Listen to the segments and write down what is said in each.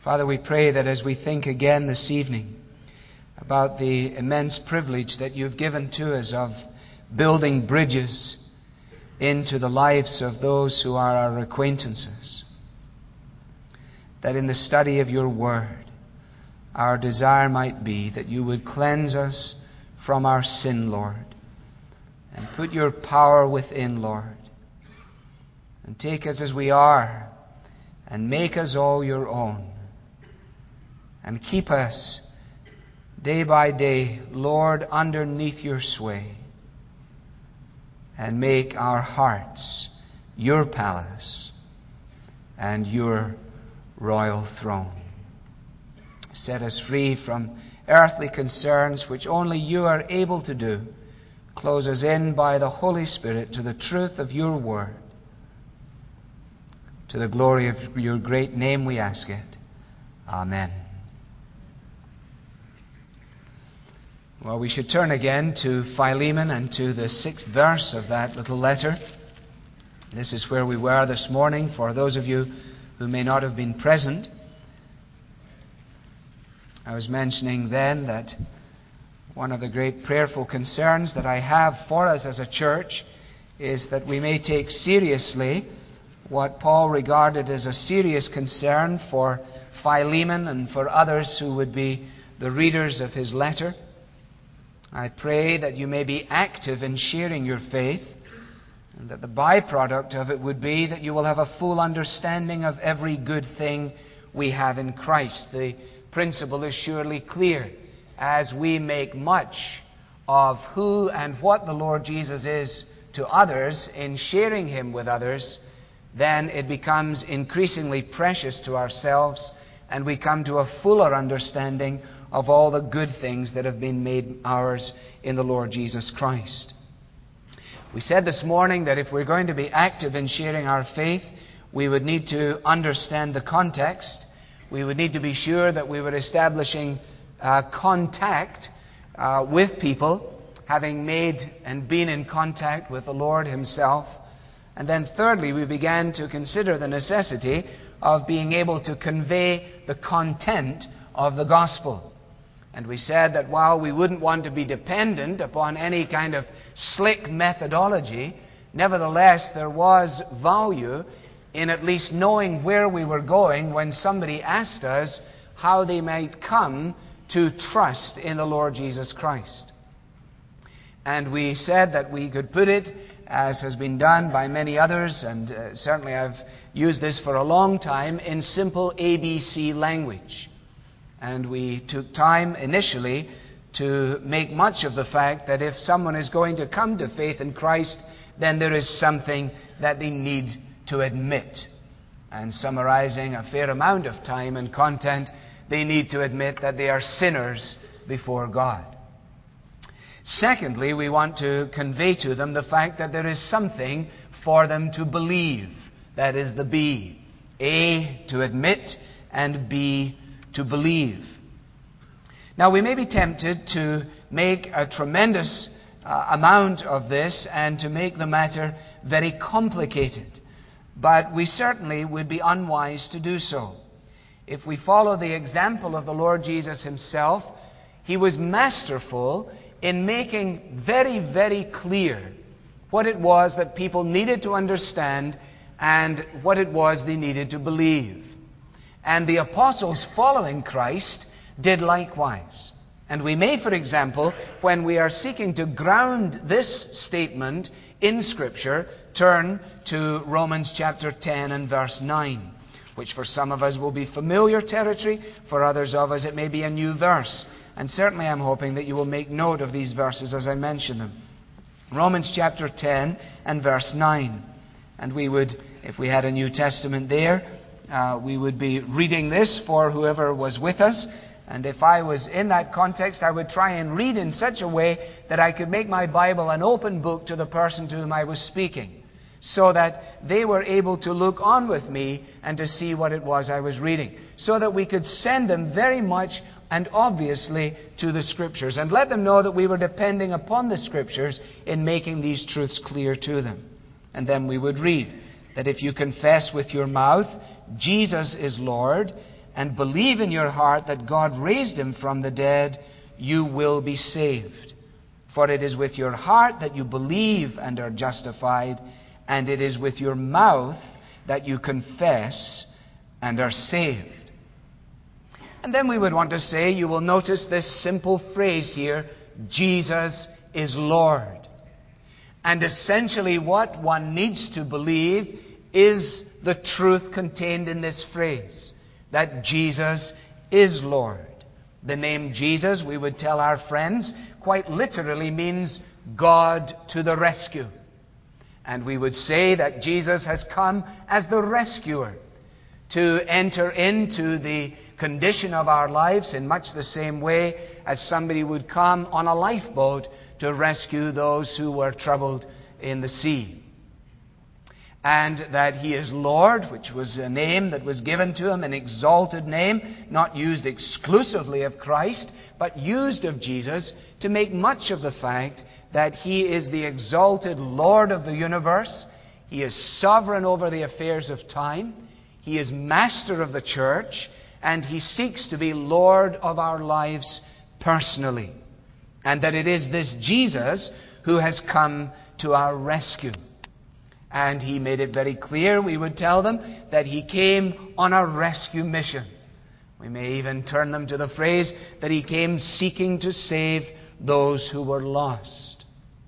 Father, we pray that as we think again this evening about the immense privilege that you've given to us of building bridges into the lives of those who are our acquaintances, that in the study of your word, our desire might be that you would cleanse us from our sin, Lord, and put your power within, Lord, and take us as we are and make us all your own, and keep us day by day, Lord, underneath your sway, and make our hearts your palace and your royal throne. Set us free from earthly concerns, which only you are able to do. Close us in by the Holy Spirit to the truth of your word. To the glory of your great name we ask it. Amen. Well, we should turn again to Philemon and to the 6th verse of that little letter. This is where we were this morning, for those of you who may not have been present. I was mentioning then that one of the great prayerful concerns that I have for us as a church is that we may take seriously what Paul regarded as a serious concern for Philemon and for others who would be the readers of his letter. I pray that you may be active in sharing your faith, and that the byproduct of it would be that you will have a full understanding of every good thing we have in Christ. The principle is surely clear. As we make much of who and what the Lord Jesus is to others in sharing Him with others, then it becomes increasingly precious to ourselves, and we come to a fuller understanding of all the good things that have been made ours in the Lord Jesus Christ. We said this morning that if we're going to be active in sharing our faith, we would need to understand the context. We would need to be sure that we were establishing contact with people, having made and been in contact with the Lord Himself. And then thirdly, we began to consider the necessity of being able to convey the content of the gospel. And we said that while we wouldn't want to be dependent upon any kind of slick methodology, nevertheless there was value in at least knowing where we were going when somebody asked us how they might come to trust in the Lord Jesus Christ. And we said that we could put it, as has been done by many others, and certainly I've used this for a long time, in simple ABC language. And we took time initially to make much of the fact that if someone is going to come to faith in Christ, then there is something that they need to admit. And summarizing a fair amount of time and content, they need to admit that they are sinners before God. Secondly, we want to convey to them the fact that there is something for them to believe. That is the B. A, to admit, and B, to believe. Now, we may be tempted to make a tremendous amount of this and to make the matter very complicated. But we certainly would be unwise to do so. If we follow the example of the Lord Jesus Himself, He was masterful in making very, very clear what it was that people needed to understand and what it was they needed to believe. And the apostles following Christ did likewise. And we may, for example, when we are seeking to ground this statement in Scripture, turn to Romans chapter 10 and verse 9, which for some of us will be familiar territory, for others of us it may be a new verse. And certainly I'm hoping that you will make note of these verses as I mention them. Romans chapter 10 and verse 9. And we would, if we had a New Testament there, we would be reading this for whoever was with us. And if I was in that context, I would try and read in such a way that I could make my Bible an open book to the person to whom I was speaking, so that they were able to look on with me and to see what it was I was reading, so that we could send them very much and obviously to the Scriptures and let them know that we were depending upon the Scriptures in making these truths clear to them. And then we would read that if you confess with your mouth Jesus is Lord and believe in your heart that God raised him from the dead, you will be saved. For it is with your heart that you believe and are justified, and it is with your mouth that you confess and are saved. And then we would want to say, you will notice this simple phrase here, Jesus is Lord. And essentially what one needs to believe is the truth contained in this phrase, that Jesus is Lord. The name Jesus, we would tell our friends, quite literally means God to the rescue. And we would say that Jesus has come as the rescuer to enter into the condition of our lives in much the same way as somebody would come on a lifeboat to rescue those who were troubled in the sea. And that He is Lord, which was a name that was given to Him, an exalted name, not used exclusively of Christ, but used of Jesus to make much of the fact that He is the exalted Lord of the universe. He is sovereign over the affairs of time. He is master of the church, and He seeks to be Lord of our lives personally. And that it is this Jesus who has come to our rescue. And He made it very clear, we would tell them, that He came on a rescue mission. We may even turn them to the phrase that He came seeking to save those who were lost.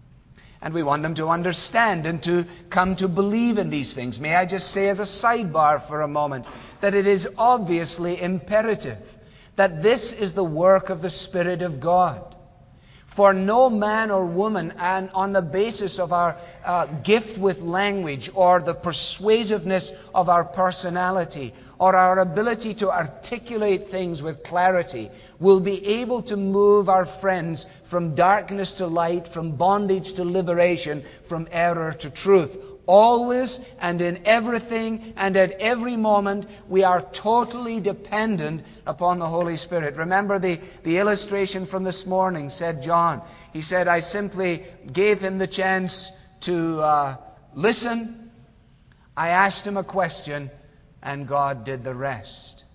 And we want them to understand and to come to believe in these things. May I just say as a sidebar for a moment that it is obviously imperative that this is the work of the Spirit of God. For no man or woman, and on the basis of our gift with language or the persuasiveness of our personality or our ability to articulate things with clarity, will be able to move our friends from darkness to light, from bondage to liberation, from error to truth. Always and in everything and at every moment, we are totally dependent upon the Holy Spirit. Remember the illustration from this morning, said John. He said, I simply gave him the chance to listen. I asked him a question, and God did the rest.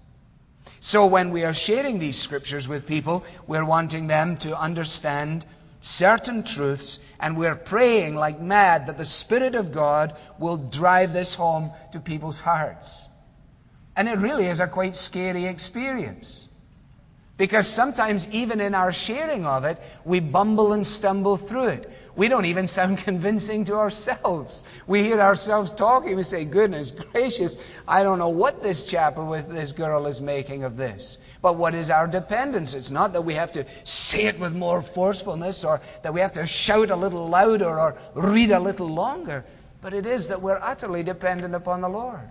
So when we are sharing these scriptures with people, we're wanting them to understand certain truths, and we're praying like mad that the Spirit of God will drive this home to people's hearts. And it really is a quite scary experience. Because sometimes even in our sharing of it, we bumble and stumble through it. We don't even sound convincing to ourselves. We hear ourselves talking, we say, goodness gracious, I don't know what this chap or with this girl is making of this. But what is our dependence? It's not that we have to say it with more forcefulness or that we have to shout a little louder or read a little longer. But it is that we're utterly dependent upon the Lord.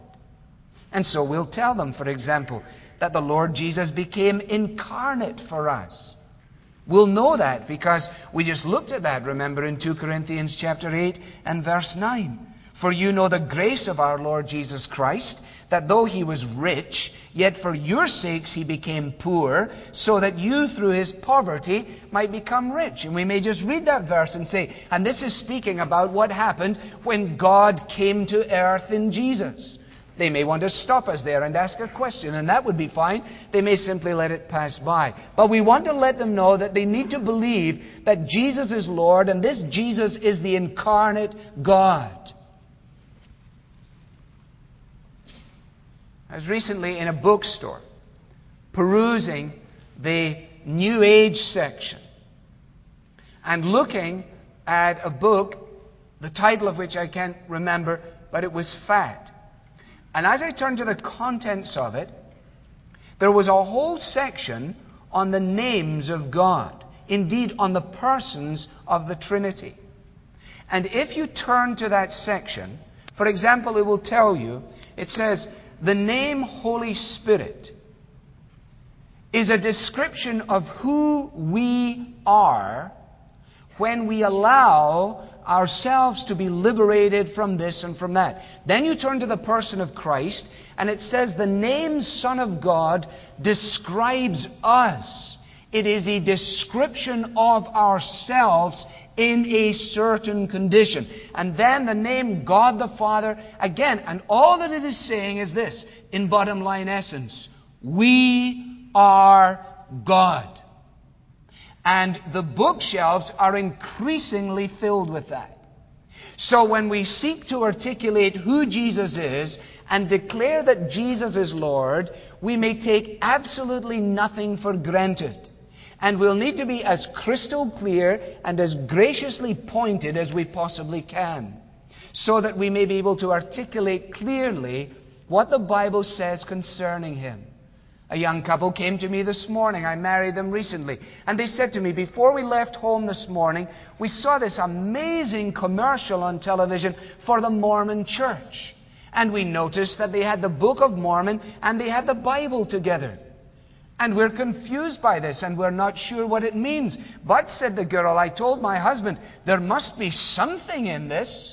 And so we'll tell them, for example, that the Lord Jesus became incarnate for us. We'll know that because we just looked at that, remember, in 2 Corinthians chapter 8 and verse 9. For you know the grace of our Lord Jesus Christ, that though He was rich, yet for your sakes He became poor, so that you through His poverty might become rich. And we may just read that verse and say, and this is speaking about what happened when God came to earth in Jesus. They may want to stop us there and ask a question, and that would be fine. They may simply let it pass by. But we want to let them know that they need to believe that Jesus is Lord, and this Jesus is the incarnate God. I was recently in a bookstore, perusing the New Age section, and looking at a book, the title of which I can't remember, but it was Fat. And as I turned to the contents of it, there was a whole section on the names of God. Indeed, on the persons of the Trinity. And if you turn to that section, for example, it will tell you, it says, the name Holy Spirit is a description of who we are when we allow ourselves to be liberated from this and from that. Then you turn to the person of Christ, and it says the name Son of God describes us. It is a description of ourselves in a certain condition. And then the name God the Father, again, and all that it is saying is this, in bottom line essence, We are God. And the bookshelves are increasingly filled with that. So when we seek to articulate who Jesus is and declare that Jesus is Lord, we may take absolutely nothing for granted. And we'll need to be as crystal clear and as graciously pointed as we possibly can, so that we may be able to articulate clearly what the Bible says concerning Him. A young couple came to me this morning. I married them recently. And they said to me, before we left home this morning, we saw this amazing commercial on television for the Mormon Church. And we noticed that they had the Book of Mormon and they had the Bible together. And we're confused by this and we're not sure what it means. But, said the girl, I told my husband, there must be something in this.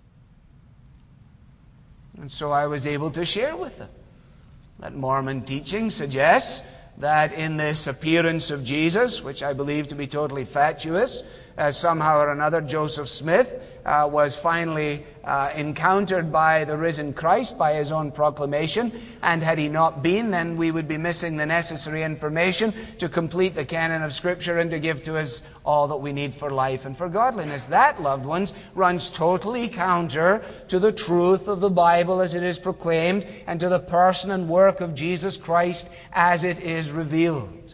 And so I was able to share with them that Mormon teaching suggests that in this appearance of Jesus, which I believe to be totally fatuous, somehow or another Joseph Smith was finally encountered by the risen Christ by his own proclamation, and had he not been, then we would be missing the necessary information to complete the canon of Scripture and to give to us all that we need for life and for godliness. That, loved ones, runs totally counter to the truth of the Bible as it is proclaimed and to the person and work of Jesus Christ as it is revealed.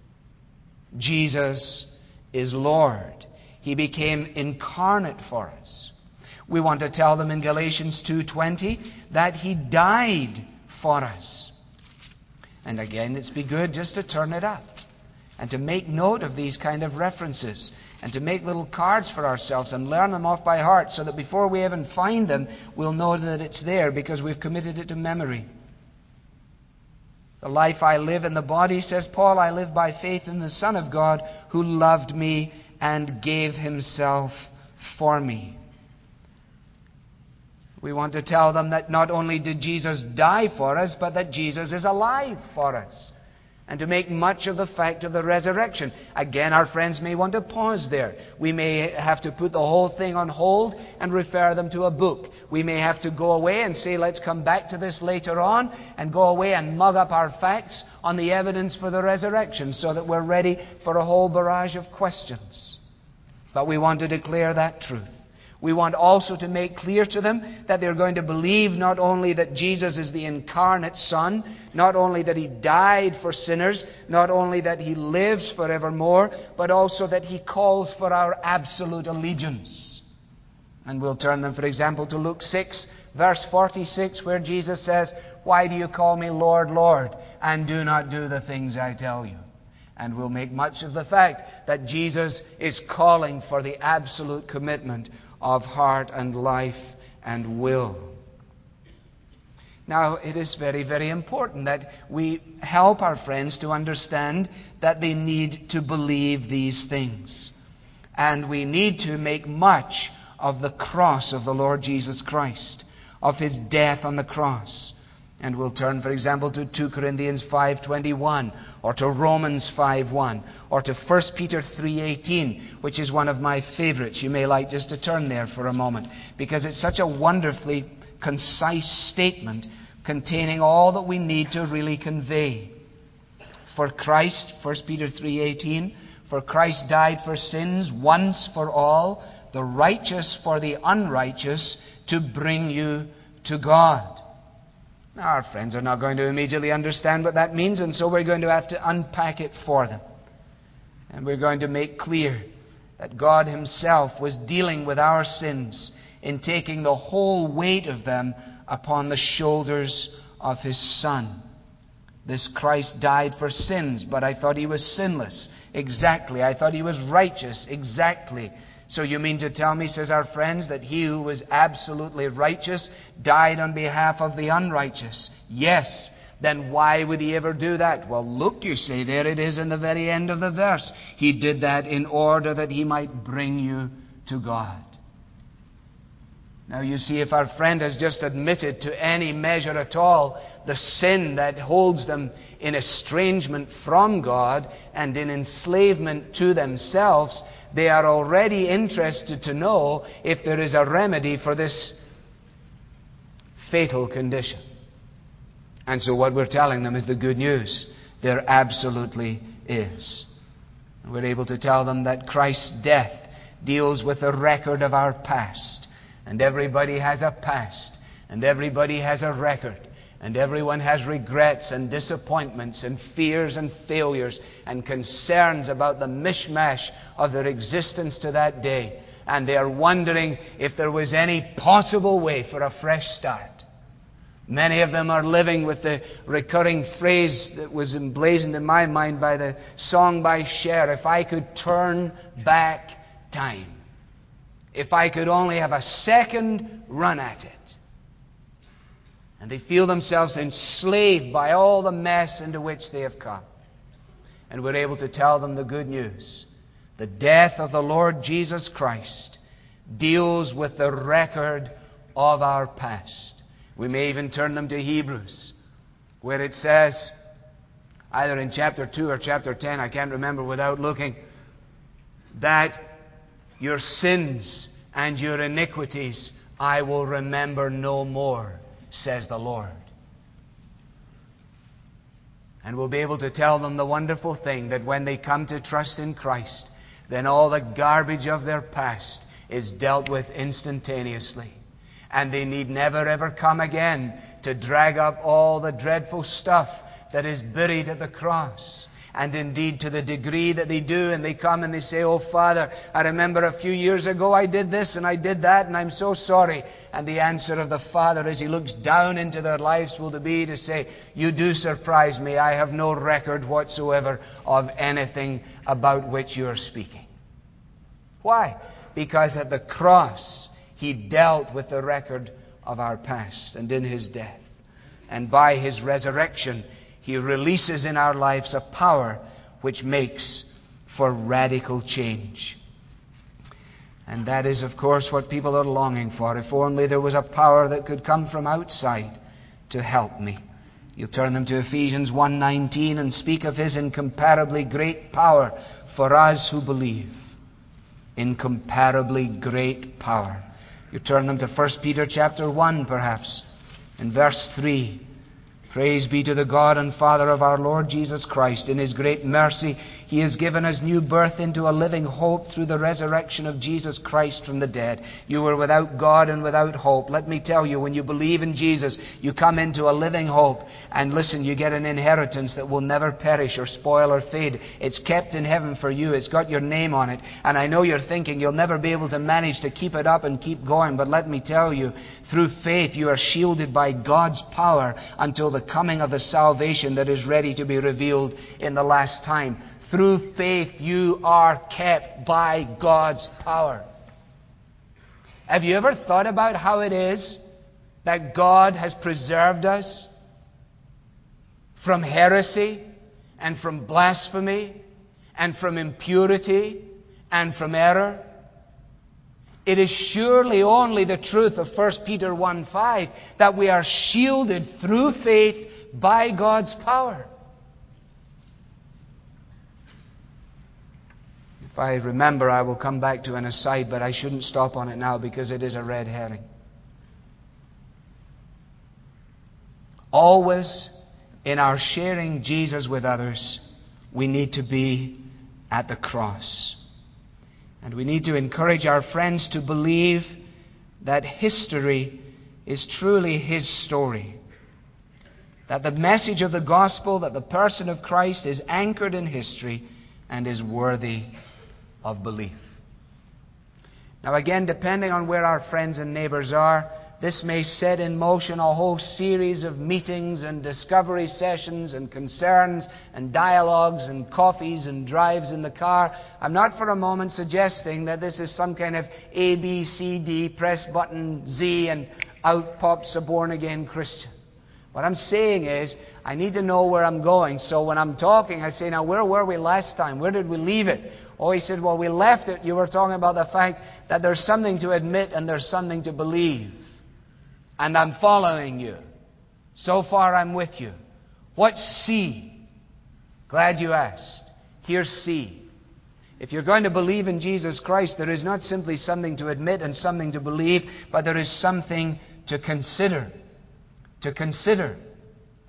Jesus is Lord. He became incarnate for us. We want to tell them in Galatians 2:20 that He died for us. And again, it's be good just to turn it up and to make note of these kind of references and to make little cards for ourselves and learn them off by heart so that before we even find them, we'll know that it's there because we've committed it to memory. The life I live in the body, says Paul, I live by faith in the Son of God who loved me and gave Himself for me. We want to tell them that not only did Jesus die for us, but that Jesus is alive for us. And to make much of the fact of the resurrection. Again, our friends may want to pause there. We may have to put the whole thing on hold and refer them to a book. We may have to go away and say, let's come back to this later on, and go away and mug up our facts on the evidence for the resurrection so that we're ready for a whole barrage of questions. But we want to declare that truth. We want also to make clear to them that they're going to believe not only that Jesus is the incarnate Son, not only that He died for sinners, not only that He lives forevermore, but also that He calls for our absolute allegiance. And we'll turn them, for example, to Luke 6, verse 46, where Jesus says, why do you call me Lord, Lord, and do not do the things I tell you? And we'll make much of the fact that Jesus is calling for the absolute commitment of heart and life and will. Now, it is very, very important that we help our friends to understand that they need to believe these things. And we need to make much of the cross of the Lord Jesus Christ, of His death on the cross. And we'll turn, for example, to 2 Corinthians 5:21, or to Romans 5:1, or to 1 Peter 3:18, which is one of my favorites. You may like just to turn there for a moment, because it's such a wonderfully concise statement containing all that we need to really convey. For Christ, 1 Peter 3:18, for Christ died for sins once for all, the righteous for the unrighteous, to bring you to God. Now, our friends are not going to immediately understand what that means, and so we're going to have to unpack it for them. And we're going to make clear that God Himself was dealing with our sins in taking the whole weight of them upon the shoulders of His Son. This Christ died for sins, but I thought He was sinless. Exactly. I thought He was righteous. Exactly. So you mean to tell me, says our friends, that He who was absolutely righteous died on behalf of the unrighteous? Yes. Then why would He ever do that? Well, look, you say, there it is in the very end of the verse. He did that in order that He might bring you to God. Now you see, if our friend has just admitted to any measure at all the sin that holds them in estrangement from God and in enslavement to themselves, they are already interested to know if there is a remedy for this fatal condition. And so what we're telling them is the good news. There absolutely is. And we're able to tell them that Christ's death deals with the record of our past. And everybody has a past. And everybody has a record. And everyone has regrets and disappointments and fears and failures and concerns about the mishmash of their existence to that day. And they are wondering if there was any possible way for a fresh start. Many of them are living with the recurring phrase that was emblazoned in my mind by the song by Cher, if I could turn back time. If I could only have a second run at it. And they feel themselves enslaved by all the mess into which they have come. And we're able to tell them the good news. The death of the Lord Jesus Christ deals with the record of our past. We may even turn them to Hebrews, where it says, either in chapter 2 or chapter 10, I can't remember without looking, that your sins and your iniquities I will remember no more, says the Lord. And we'll be able to tell them the wonderful thing that when they come to trust in Christ, then all the garbage of their past is dealt with instantaneously. And they need never ever come again to drag up all the dreadful stuff that is buried at the cross. And indeed, to the degree that they do, and they come and they say, oh Father, I remember a few years ago I did this and I did that and I'm so sorry. And the answer of the Father as He looks down into their lives will be to say, you do surprise me. I have no record whatsoever of anything about which you are speaking. Why? Because at the cross, He dealt with the record of our past, and in His death. And by His resurrection, He releases in our lives a power which makes for radical change. And that is, of course, what people are longing for. If only there was a power that could come from outside to help me. You'll turn them to Ephesians 1:19 and speak of His incomparably great power for us who believe. Incomparably great power. You turn them to 1 Peter chapter 1, perhaps, in verse 3. Praise be to the God and Father of our Lord Jesus Christ. In His great mercy, He has given us new birth into a living hope through the resurrection of Jesus Christ from the dead. You were without God and without hope. Let me tell you, when you believe in Jesus, you come into a living hope. And listen, you get an inheritance that will never perish or spoil or fade. It's kept in heaven for you. It's got your name on it. And I know you're thinking you'll never be able to manage to keep it up and keep going. But let me tell you, through faith, you are shielded by God's power until the coming of the salvation that is ready to be revealed in the last time. Through faith, you are kept by God's power. Have you ever thought about how it is that God has preserved us from heresy and from blasphemy and from impurity and from error? It is surely only the truth of 1 Peter 1:5 that we are shielded through faith by God's power. If I remember, I will come back to an aside, but I shouldn't stop on it now because it is a red herring. Always, in our sharing Jesus with others, we need to be at the cross. And we need to encourage our friends to believe that history is truly His story. That the message of the gospel, that the person of Christ is anchored in history and is worthy of belief. Now again, depending on where our friends and neighbors are, this may set in motion a whole series of meetings and discovery sessions and concerns and dialogues and coffees and drives in the car. I'm not for a moment suggesting that this is some kind of A, B, C, D, press button Z and out pops a born-again Christian. What I'm saying is, I need to know where I'm going. So when I'm talking, I say, now where were we last time? Where did we leave it? Oh, he said, well, we left it. You were talking about the fact that there's something to admit and there's something to believe. And I'm following you. So far, I'm with you. What's C? Glad you asked. Here's C. If you're going to believe in Jesus Christ, there is not simply something to admit and something to believe, but there is something to consider. To consider.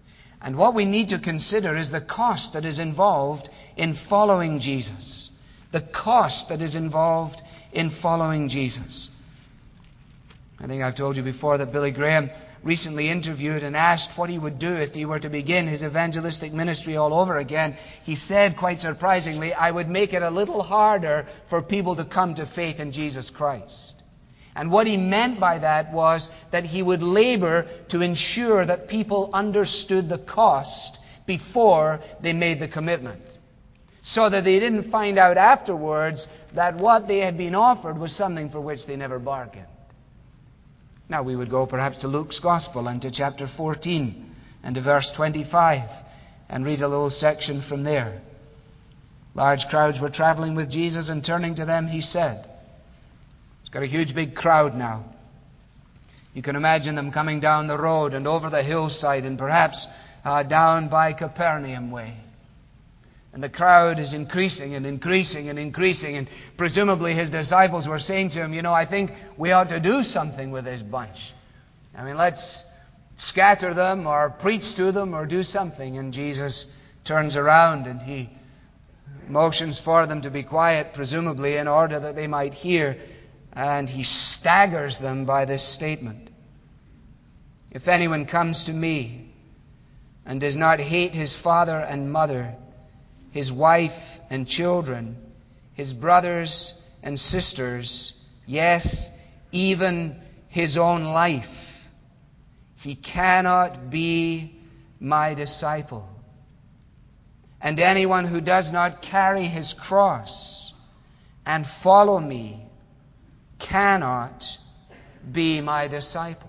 And what we need to consider is the cost that is involved in following Jesus. The cost that is involved in following Jesus. I think I've told you before that Billy Graham recently interviewed and asked what he would do if he were to begin his evangelistic ministry all over again. He said, quite surprisingly, I would make it a little harder for people to come to faith in Jesus Christ. And what he meant by that was that he would labor to ensure that people understood the cost before they made the commitment, so that they didn't find out afterwards that what they had been offered was something for which they never bargained. Now we would go perhaps to Luke's Gospel and to chapter 14 and to verse 25 and read a little section from there. Large crowds were traveling with Jesus, and turning to them he said, he's got a huge big crowd now. You can imagine them coming down the road and over the hillside and perhaps down by Capernaum way. And the crowd is increasing and increasing and increasing. And presumably his disciples were saying to him, I think we ought to do something with this bunch. Let's scatter them or preach to them or do something. And Jesus turns around and he motions for them to be quiet, presumably in order that they might hear. And he staggers them by this statement. If anyone comes to me and does not hate his father and mother, his wife and children, his brothers and sisters, yes, even his own life, he cannot be my disciple. And anyone who does not carry his cross and follow me cannot be my disciple.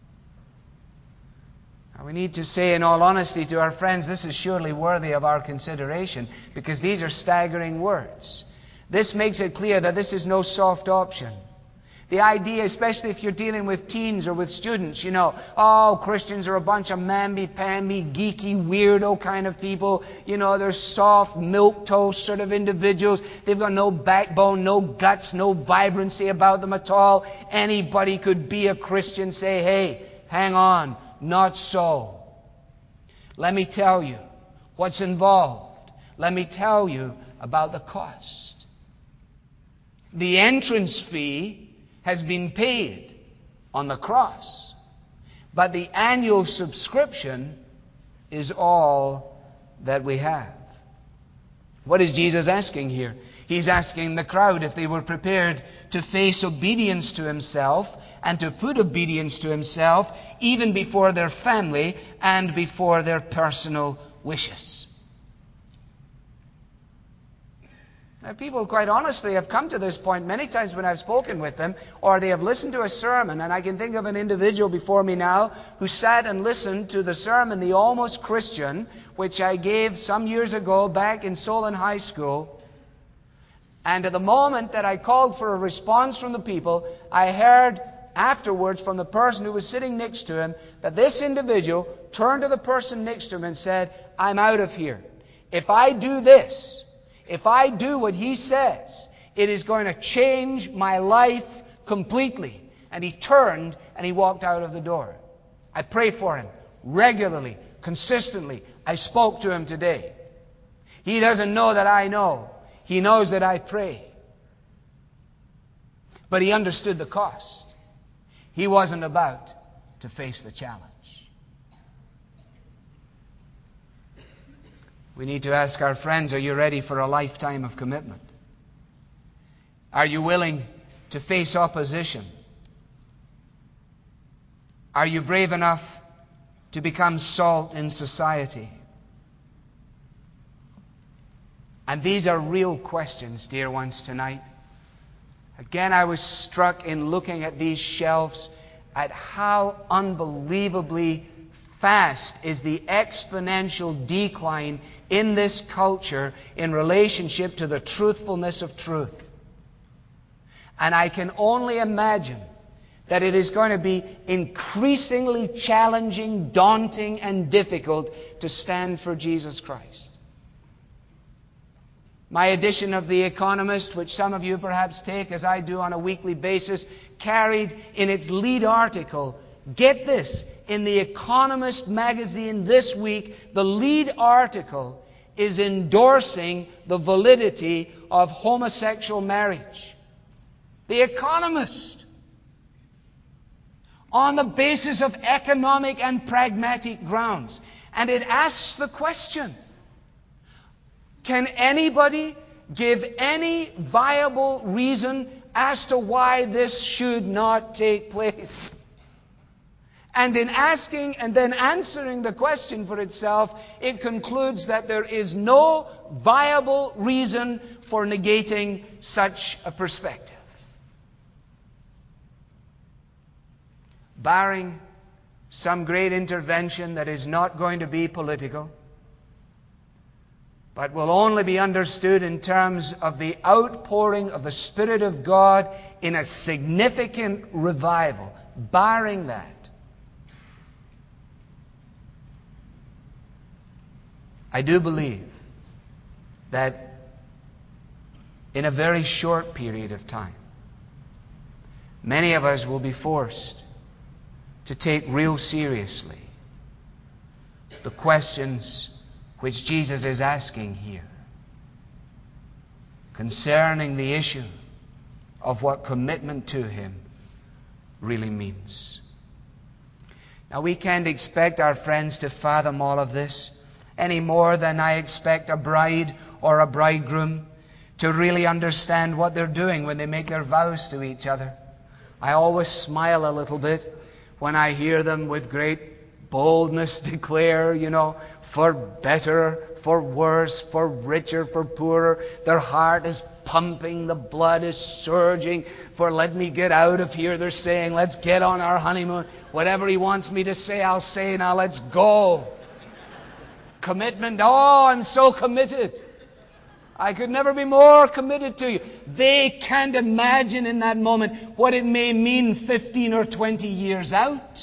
We need to say in all honesty to our friends, this is surely worthy of our consideration, because these are staggering words. This makes it clear that this is no soft option. The idea, especially if you're dealing with teens or with students, Christians are a bunch of mamby-pamby, geeky, weirdo kind of people. They're soft, milquetoast sort of individuals. They've got no backbone, no guts, no vibrancy about them at all. Anybody could be a Christian. Say, hey, hang on. Not so. Let me tell you what's involved. Let me tell you about the cost. The entrance fee has been paid on the cross, but the annual subscription is all that we have. What is Jesus asking here? He's asking the crowd if they were prepared to face obedience to Himself and to put obedience to Himself even before their family and before their personal wishes. Now, people quite honestly have come to this point many times when I've spoken with them, or they have listened to a sermon, and I can think of an individual before me now who sat and listened to the sermon, The Almost Christian, which I gave some years ago back in Solon High School. And at the moment that I called for a response from the people, I heard afterwards from the person who was sitting next to him that this individual turned to the person next to him and said, I'm out of here. If I do this, if I do what he says, it is going to change my life completely. And he turned and he walked out of the door. I pray for him regularly, consistently. I spoke to him today. He doesn't know that I know. He knows that I pray. But he understood the cost. He wasn't about to face the challenge. We need to ask our friends, are you ready for a lifetime of commitment? Are you willing to face opposition? Are you brave enough to become salt in society? And these are real questions, dear ones, tonight. Again, I was struck in looking at these shelves at how unbelievably fast is the exponential decline in this culture in relationship to the truthfulness of truth. And I can only imagine that it is going to be increasingly challenging, daunting, and difficult to stand for Jesus Christ. My edition of The Economist, which some of you perhaps take as I do on a weekly basis, carried in its lead article Get this, in The Economist magazine this week, the lead article is endorsing the validity of homosexual marriage. The Economist. On the basis of economic and pragmatic grounds. And it asks the question, can anybody give any viable reason as to why this should not take place? And in asking and then answering the question for itself, it concludes that there is no viable reason for negating such a perspective. Barring some great intervention that is not going to be political, but will only be understood in terms of the outpouring of the Spirit of God in a significant revival. Barring that, I do believe that in a very short period of time, many of us will be forced to take real seriously the questions which Jesus is asking here concerning the issue of what commitment to Him really means. Now, we can't expect our friends to fathom all of this any more than I expect a bride or a bridegroom to really understand what they're doing when they make their vows to each other. I always smile a little bit when I hear them with great boldness declare, for better, for worse, for richer, for poorer. Their heart is pumping, the blood is surging. For let me get out of here, they're saying, let's get on our honeymoon. Whatever He wants me to say, I'll say. Now let's go. Commitment. Oh, I'm so committed. I could never be more committed to you. They can't imagine in that moment what it may mean 15 or 20 years out.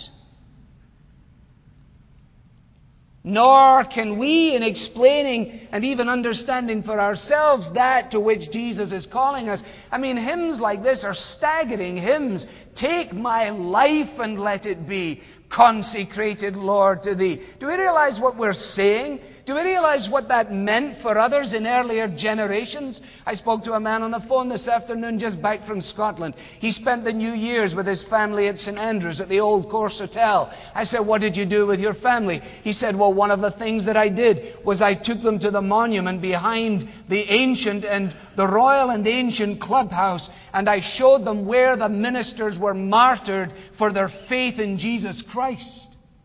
Nor can we, in explaining and even understanding for ourselves that to which Jesus is calling us. I mean, hymns like this are staggering hymns. Take my life and let it be consecrated, Lord, to Thee. Do we realize what we're saying? Do we realize what that meant for others in earlier generations? I spoke to a man on the phone this afternoon just back from Scotland. He spent the New Year's with his family at St Andrews at the Old Course Hotel. I said, what did you do with your family? He said, well, one of the things that I did was I took them to the monument behind the ancient and the Royal and Ancient Clubhouse, and I showed them where the ministers were martyred for their faith in Jesus Christ.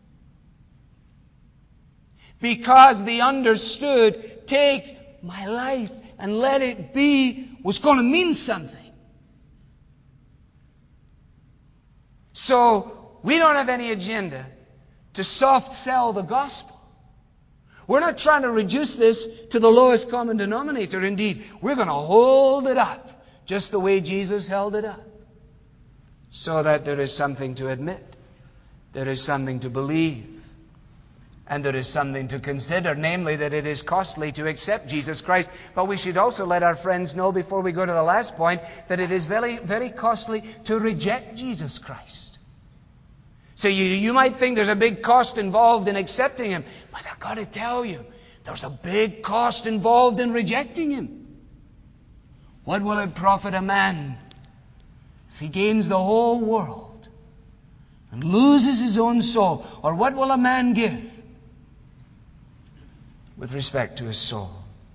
Because they understood, take my life and let it be, was going to mean something. So, we don't have any agenda to soft sell the gospel. We're not trying to reduce this to the lowest common denominator. Indeed, we're going to hold it up just the way Jesus held it up. So that there is something to admit. There is something to believe. And there is something to consider, namely that it is costly to accept Jesus Christ. But we should also let our friends know before we go to the last point that it is very, very costly to reject Jesus Christ. So you might think there's a big cost involved in accepting Him. But I've got to tell you, there's a big cost involved in rejecting Him. What will it profit a man if he gains the whole world and loses his own soul? Or what will a man give with respect to his soul?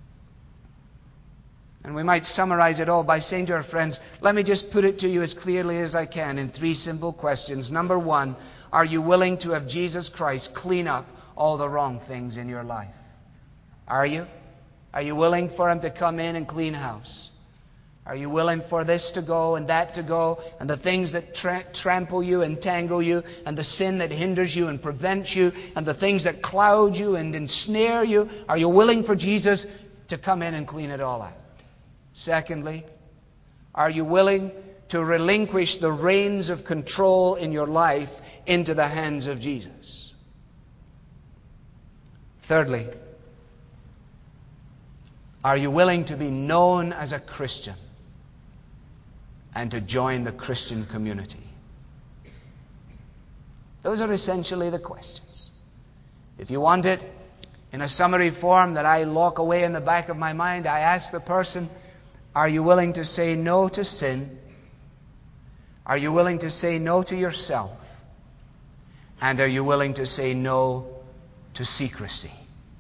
And we might summarize it all by saying to our friends, let me just put it to you as clearly as I can in 3 simple questions. Number 1, are you willing to have Jesus Christ clean up all the wrong things in your life? Are you? Are you willing for Him to come in and clean house? Are you willing for this to go and that to go, and the things that trample you and tangle you, and the sin that hinders you and prevents you, and the things that cloud you and ensnare you? Are you willing for Jesus to come in and clean it all out? Secondly, are you willing to relinquish the reins of control in your life into the hands of Jesus? Thirdly, are you willing to be known as a Christian and to join the Christian community? Those are essentially the questions. If you want it in a summary form that I lock away in the back of my mind, I ask the person, are you willing to say no to sin? Are you willing to say no to yourself? And are you willing to say no to secrecy?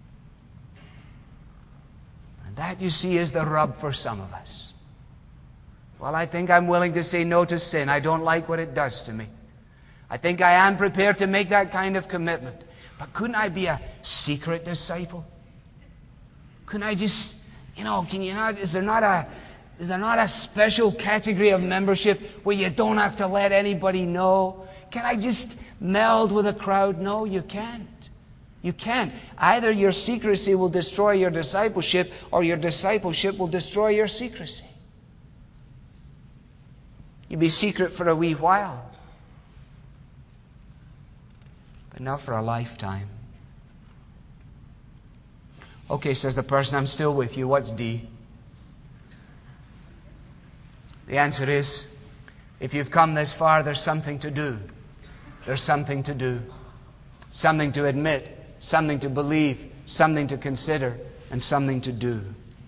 And that, you see, is the rub for some of us. Well, I think I'm willing to say no to sin. I don't like what it does to me. I think I am prepared to make that kind of commitment. But couldn't I be a secret disciple? Couldn't I just, can you not, is there not a special category of membership where you don't have to let anybody know? Can I just meld with a crowd? No, you can't. You can't. Either your secrecy will destroy your discipleship, or your discipleship will destroy your secrecy. You'll be secret for a wee while, but not for a lifetime. Okay, says the person, I'm still with you. What's D? The answer is, if you've come this far, there's something to do. There's something to do. Something to admit, something to believe, something to consider, and something to do.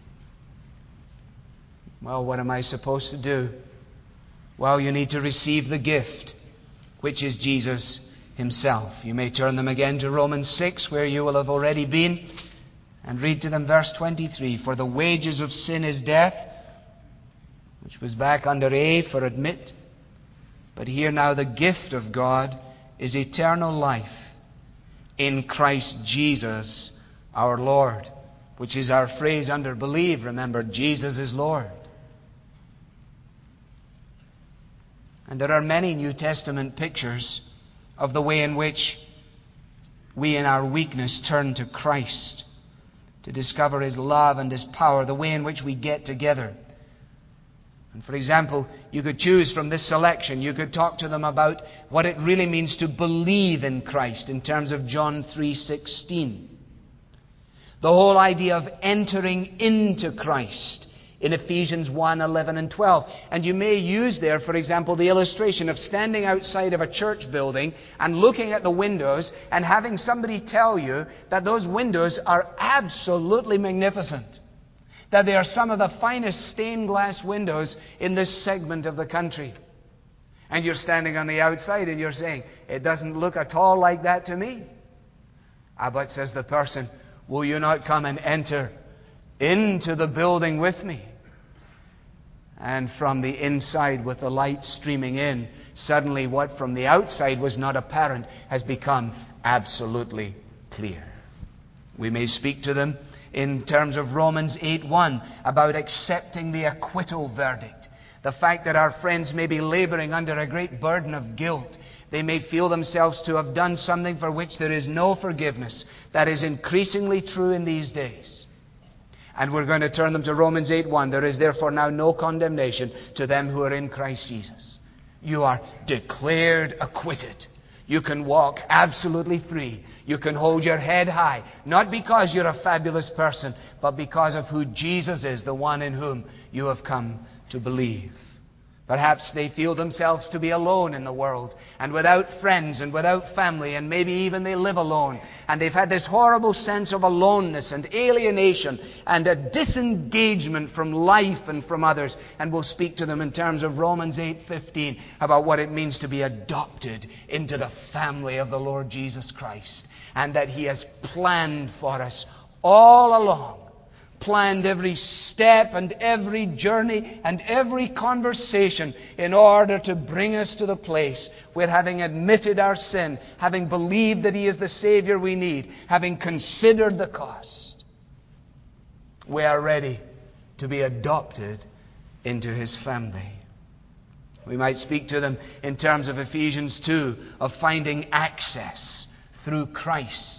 Well, what am I supposed to do? Well, you need to receive the gift, which is Jesus Himself. You may turn them again to Romans 6, where you will have already been, and read to them verse 23. For the wages of sin is death, which was back under A for admit. But here now the gift of God is eternal life in Christ Jesus our Lord, which is our phrase under believe. Remember, Jesus is Lord. And there are many New Testament pictures of the way in which we in our weakness turn to Christ to discover His love and His power, the way in which we get together. And for example, you could choose from this selection. You could talk to them about what it really means to believe in Christ in terms of John 3:16. The whole idea of entering into Christ in Ephesians 1:11 and 12. And you may use there, for example, the illustration of standing outside of a church building and looking at the windows and having somebody tell you that those windows are absolutely magnificent. That they are some of the finest stained glass windows in this segment of the country. And you're standing on the outside and you're saying, it doesn't look at all like that to me. But says the person, will you not come and enter into the building with me? And from the inside, with the light streaming in, suddenly what from the outside was not apparent has become absolutely clear. We may speak to them in terms of Romans 8:1 about accepting the acquittal verdict. The fact that our friends may be laboring under a great burden of guilt. They may feel themselves to have done something for which there is no forgiveness. That is increasingly true in these days. And we're going to turn them to Romans 8:1. There is therefore now no condemnation to them who are in Christ Jesus. You are declared acquitted. You can walk absolutely free. You can hold your head high. Not because you're a fabulous person, but because of who Jesus is, the one in whom you have come to believe. Perhaps they feel themselves to be alone in the world and without friends and without family, and maybe even they live alone. And they've had this horrible sense of aloneness and alienation and a disengagement from life and from others. And we'll speak to them in terms of Romans 8:15 about what it means to be adopted into the family of the Lord Jesus Christ. And that He has planned for us all along. Planned every step and every journey and every conversation in order to bring us to the place where, having admitted our sin, having believed that He is the Savior we need, having considered the cost, we are ready to be adopted into His family. We might speak to them in terms of Ephesians 2, of finding access through Christ.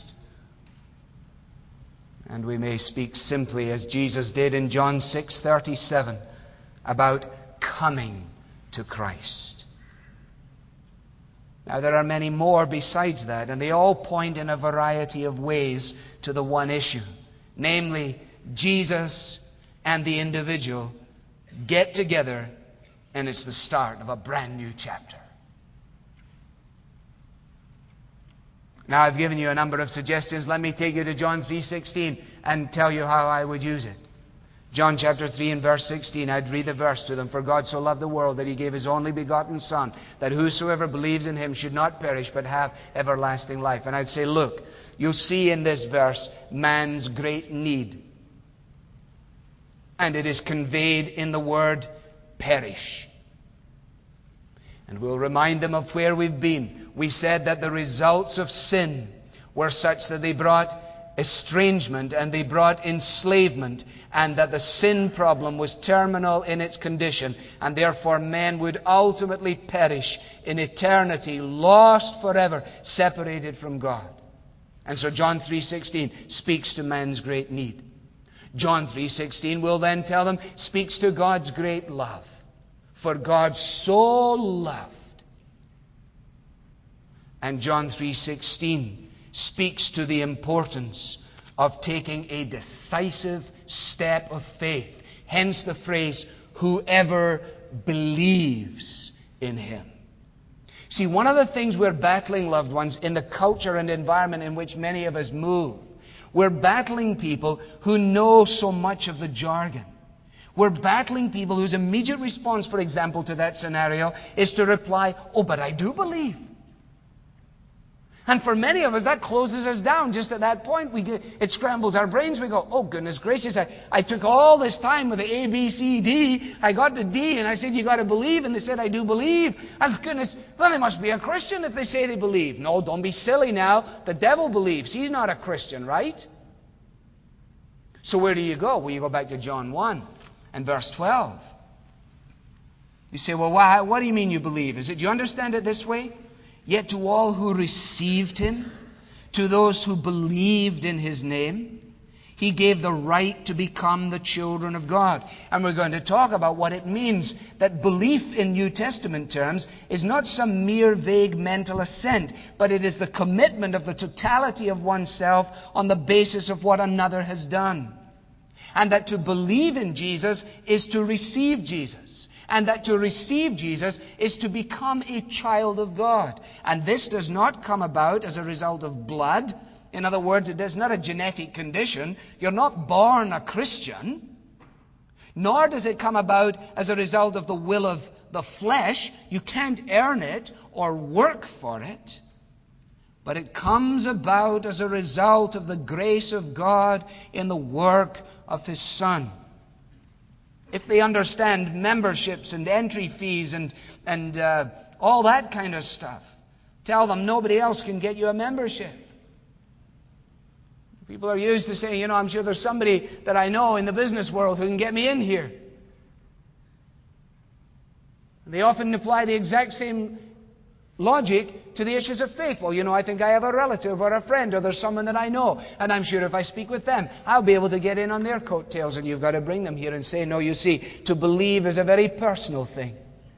And we may speak simply, as Jesus did in John 6:37, about coming to Christ. Now, there are many more besides that, and they all point in a variety of ways to the one issue. Namely, Jesus and the individual get together, and it's the start of a brand new chapter. Now I've given you a number of suggestions. Let me take you to John 3:16 and tell you how I would use it. John chapter 3 and verse 16, I'd read the verse to them. For God so loved the world that He gave His only begotten Son, that whosoever believes in Him should not perish but have everlasting life. And I'd say, look, you'll see in this verse man's great need. And it is conveyed in the word perish. And we'll remind them of where we've been. We said that the results of sin were such that they brought estrangement and they brought enslavement, and that the sin problem was terminal in its condition, and therefore men would ultimately perish in eternity, lost forever, separated from God. And so John 3:16 speaks to man's great need. John 3:16 will then tell them, speaks to God's great love. For God so loved. And John 3:16 speaks to the importance of taking a decisive step of faith. Hence the phrase, whoever believes in Him. See, one of the things we're battling, loved ones, in the culture and environment in which many of us move, we're battling people who know so much of the jargon. We're battling people whose immediate response, for example, to that scenario is to reply, oh, but I do believe. And for many of us, that closes us down. Just at that point, it scrambles our brains. We go, oh, goodness gracious, I took all this time with the A, B, C, D. I got to D, and I said, you got to believe. And they said, I do believe. And goodness, well, they must be a Christian if they say they believe. No, don't be silly now. The devil believes. He's not a Christian, right? So where do you go? Well, you go back to John 1 and verse 12. You say, well, what do you mean you believe? Do you understand it this way? Yet to all who received Him, to those who believed in His name, He gave the right to become the children of God. And we're going to talk about what it means that belief in New Testament terms is not some mere vague mental assent, but it is the commitment of the totality of oneself on the basis of what another has done. And that to believe in Jesus is to receive Jesus. And that to receive Jesus is to become a child of God. And this does not come about as a result of blood. In other words, it is not a genetic condition. You're not born a Christian. Nor does it come about as a result of the will of the flesh. You can't earn it or work for it. But it comes about as a result of the grace of God in the work of His Son. If they understand memberships and entry fees and all that kind of stuff, tell them nobody else can get you a membership. People are used to saying, I'm sure there's somebody that I know in the business world who can get me in here. They often apply the exact same logic to the issues of faith. Well, I think I have a relative or a friend or there's someone that I know, and I'm sure if I speak with them, I'll be able to get in on their coattails, and you've got to bring them here and say, no, you see, to believe is a very personal thing.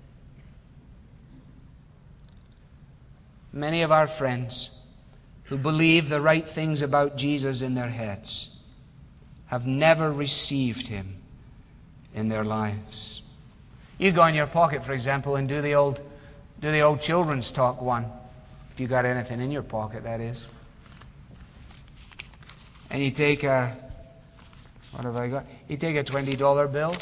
Many of our friends who believe the right things about Jesus in their heads have never received Him in their lives. You go in your pocket, for example, and do the old children's talk one. If you got anything in your pocket, that is. And you take what have I got? You take a $20 bill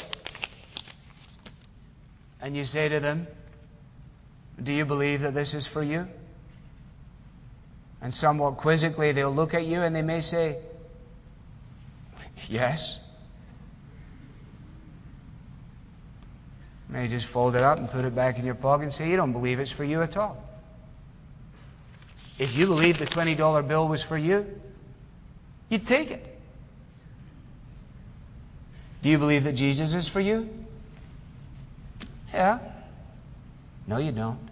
and you say to them, do you believe that this is for you? And somewhat quizzically they'll look at you and they may say, yes. May just fold it up and put it back in your pocket and say, you don't believe it's for you at all. If you believed the $20 bill was for you, you'd take it. Do you believe that Jesus is for you? Yeah. No, you don't.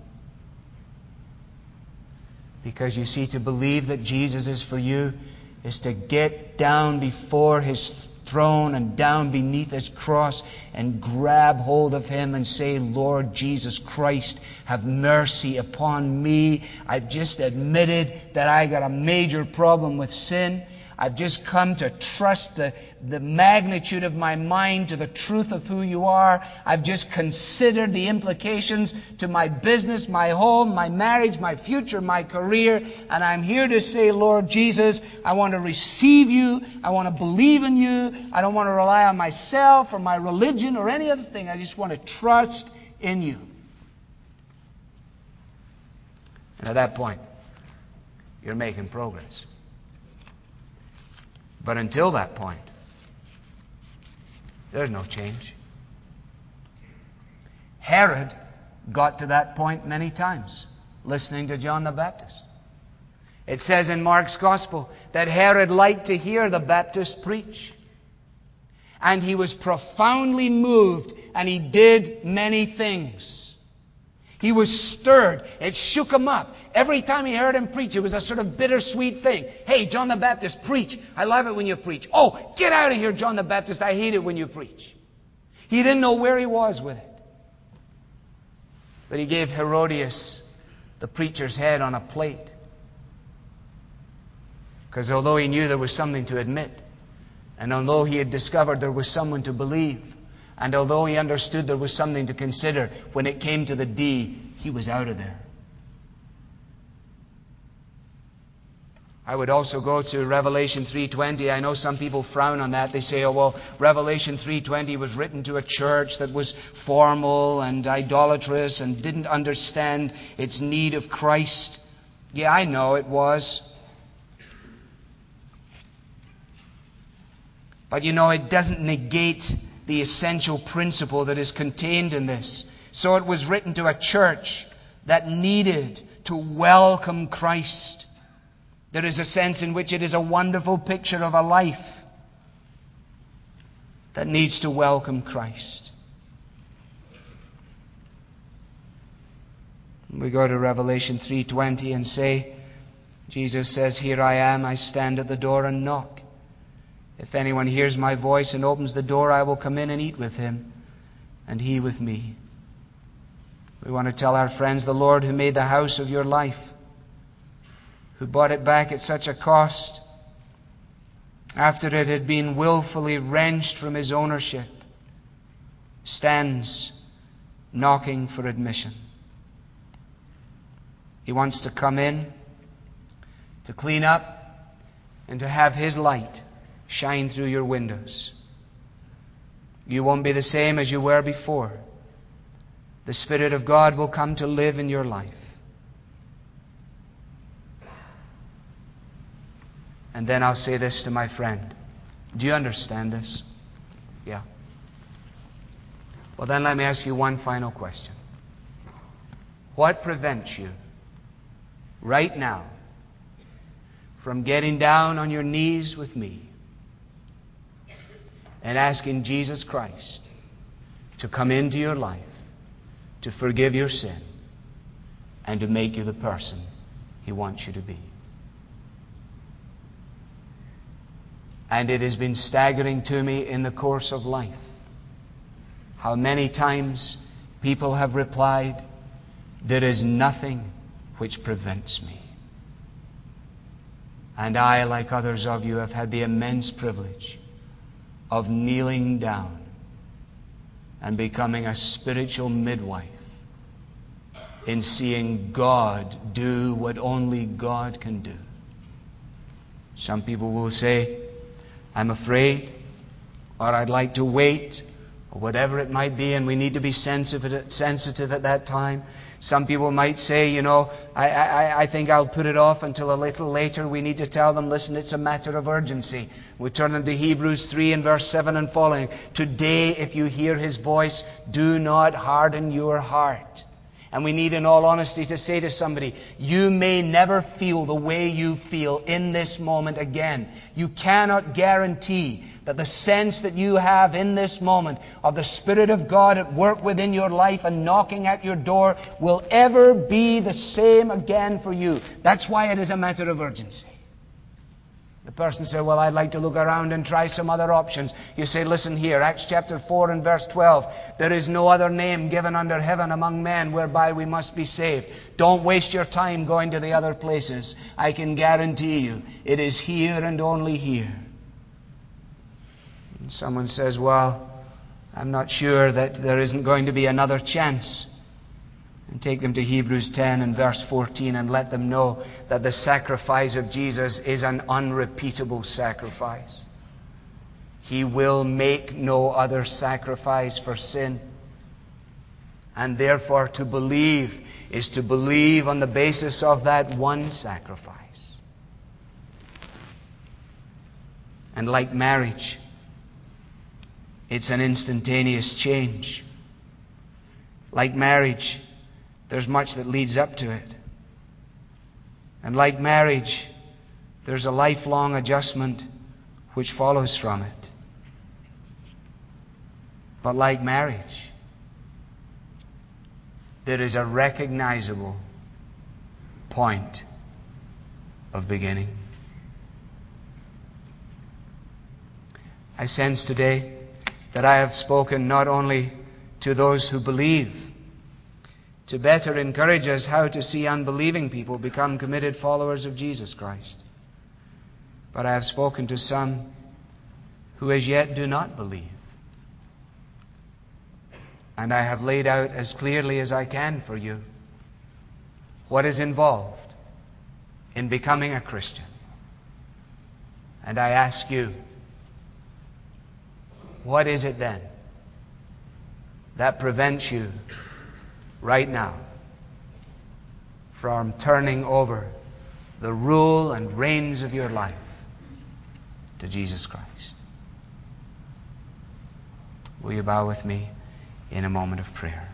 Because you see, to believe that Jesus is for you is to get down before His throne and down beneath His cross and grab hold of Him and say, Lord Jesus Christ, have mercy upon me. I've just admitted that I got a major problem with sin. I've just come to trust the magnitude of my mind to the truth of who you are. I've just considered the implications to my business, my home, my marriage, my future, my career. And I'm here to say, Lord Jesus, I want to receive you. I want to believe in you. I don't want to rely on myself or my religion or any other thing. I just want to trust in you. And at that point, you're making progress. But until that point, there's no change. Herod got to that point many times, listening to John the Baptist. It says in Mark's Gospel that Herod liked to hear the Baptist preach. And he was profoundly moved, and he did many things. He was stirred. It shook him up. Every time he heard him preach, it was a sort of bittersweet thing. Hey, John the Baptist, preach. I love it when you preach. Oh, get out of here, John the Baptist. I hate it when you preach. He didn't know where he was with it. But he gave Herodias the preacher's head on a plate. Because although he knew there was something to admit, and although he had discovered there was someone to believe, and although he understood there was something to consider, when it came to the D, he was out of there. I would also go to Revelation 3:20. I know some people frown on that. They say, oh, well, Revelation 3:20 was written to a church that was formal and idolatrous and didn't understand its need of Christ. Yeah, I know it was. But you know, it doesn't negate the essential principle that is contained in this. So it was written to a church that needed to welcome Christ. There is a sense in which it is a wonderful picture of a life that needs to welcome Christ. We go to Revelation 3:20 and say, Jesus says, here I am, I stand at the door and knock. If anyone hears my voice and opens the door, I will come in and eat with him, and he with me. We want to tell our friends, the Lord who made the house of your life, who bought it back at such a cost, after it had been willfully wrenched from his ownership, stands knocking for admission. He wants to come in, to clean up, and to have his light shine through your windows. You won't be the same as you were before. The Spirit of God will come to live in your life. And then I'll say this to my friend. Do you understand this? Yeah. Well, then let me ask you one final question. What prevents you right now from getting down on your knees with me and asking Jesus Christ to come into your life, to forgive your sin, and to make you the person He wants you to be? And it has been staggering to me in the course of life how many times people have replied, there is nothing which prevents me. And I, like others of you, have had the immense privilege of kneeling down and becoming a spiritual midwife in seeing God do what only God can do. Some people will say, I'm afraid, or I'd like to wait, or whatever it might be, and we need to be sensitive at that time. Some people might say, I think I'll put it off until a little later. We need to tell them, listen, it's a matter of urgency. We turn them to Hebrews 3 and verse 7 and following. Today, if you hear His voice, do not harden your heart. And we need, in all honesty, to say to somebody, you may never feel the way you feel in this moment again. You cannot guarantee that the sense that you have in this moment of the Spirit of God at work within your life and knocking at your door will ever be the same again for you. That's why it is a matter of urgency. The person said, well, I'd like to look around and try some other options. You say, listen here, Acts chapter 4 and verse 12. There is no other name given under heaven among men whereby we must be saved. Don't waste your time going to the other places. I can guarantee you, it is here and only here. And someone says, well, I'm not sure that there isn't going to be another chance. And take them to Hebrews 10 and verse 14 and let them know that the sacrifice of Jesus is an unrepeatable sacrifice. He will make no other sacrifice for sin. And therefore to believe is to believe on the basis of that one sacrifice. And like marriage, it's an instantaneous change. Like marriage, there's much that leads up to it. And like marriage, there's a lifelong adjustment which follows from it. But like marriage, there is a recognizable point of beginning. I sense today that I have spoken not only to those who believe, to better encourage us how to see unbelieving people become committed followers of Jesus Christ, but I have spoken to some who as yet do not believe. And I have laid out as clearly as I can for you what is involved in becoming a Christian. And I ask you, what is it then that prevents you right now from turning over the rule and reins of your life to Jesus Christ? Will you bow with me in a moment of prayer?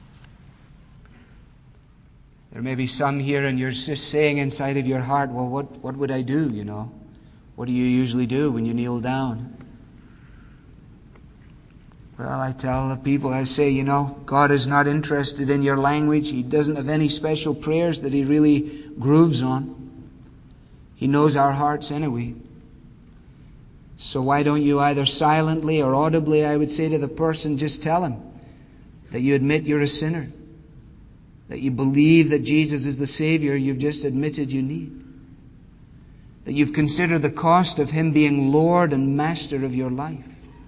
There may be some here and you're just saying inside of your heart, well, what would I do, you know? What do you usually do when you kneel down? Well, I tell the people, I say, you know, God is not interested in your language. He doesn't have any special prayers that He really grooves on. He knows our hearts anyway. So why don't you either silently or audibly, I would say to the person, just tell him that you admit you're a sinner, that you believe that Jesus is the Savior you've just admitted you need, that you've considered the cost of Him being Lord and Master of your life.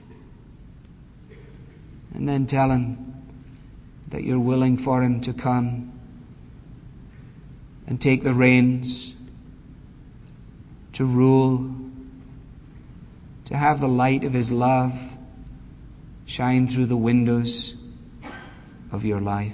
And then tell Him that you're willing for Him to come and take the reins, to rule, to have the light of His love shine through the windows of your life.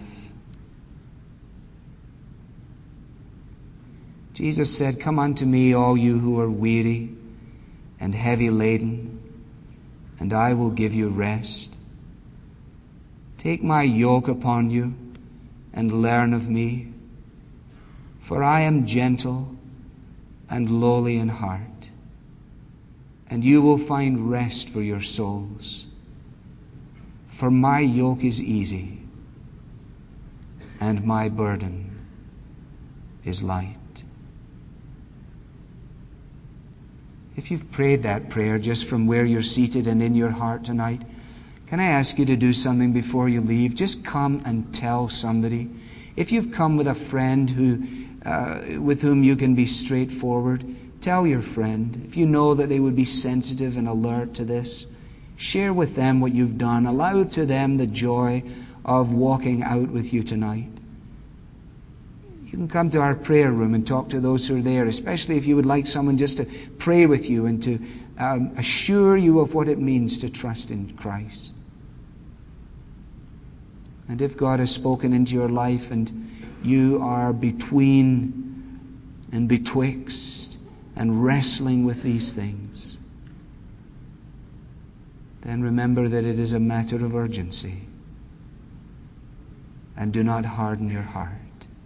Jesus said, "Come unto me, all you who are weary and heavy laden, and I will give you rest. Take my yoke upon you and learn of me, for I am gentle and lowly in heart, and you will find rest for your souls. For my yoke is easy, and my burden is light." If you've prayed that prayer just from where you're seated and in your heart tonight, can I ask you to do something before you leave? Just come and tell somebody. If you've come with a friend with whom you can be straightforward, tell your friend. If you know that they would be sensitive and alert to this, share with them what you've done. Allow to them the joy of walking out with you tonight. You can come to our prayer room and talk to those who are there, especially if you would like someone just to pray with you and to assure you of what it means to trust in Christ. And if God has spoken into your life and you are between and betwixt and wrestling with these things, then remember that it is a matter of urgency. And do not harden your heart.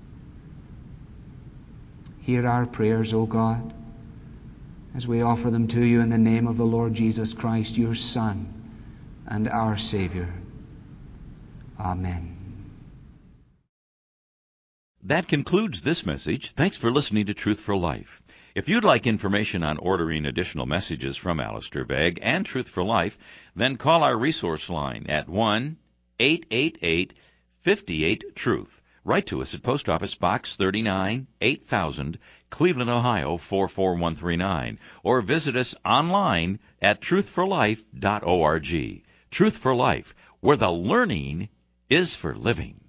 Hear our prayers, O God, as we offer them to you in the name of the Lord Jesus Christ, your Son and our Savior. Amen. That concludes this message. Thanks for listening to Truth for Life. If you'd like information on ordering additional messages from Alistair Begg and Truth for Life, then call our resource line at 1-888-58-TRUTH. Write to us at Post Office Box 39, 8000, Cleveland, Ohio 44139, or visit us online at truthforlife.org. Truth for Life, where the learning is for living.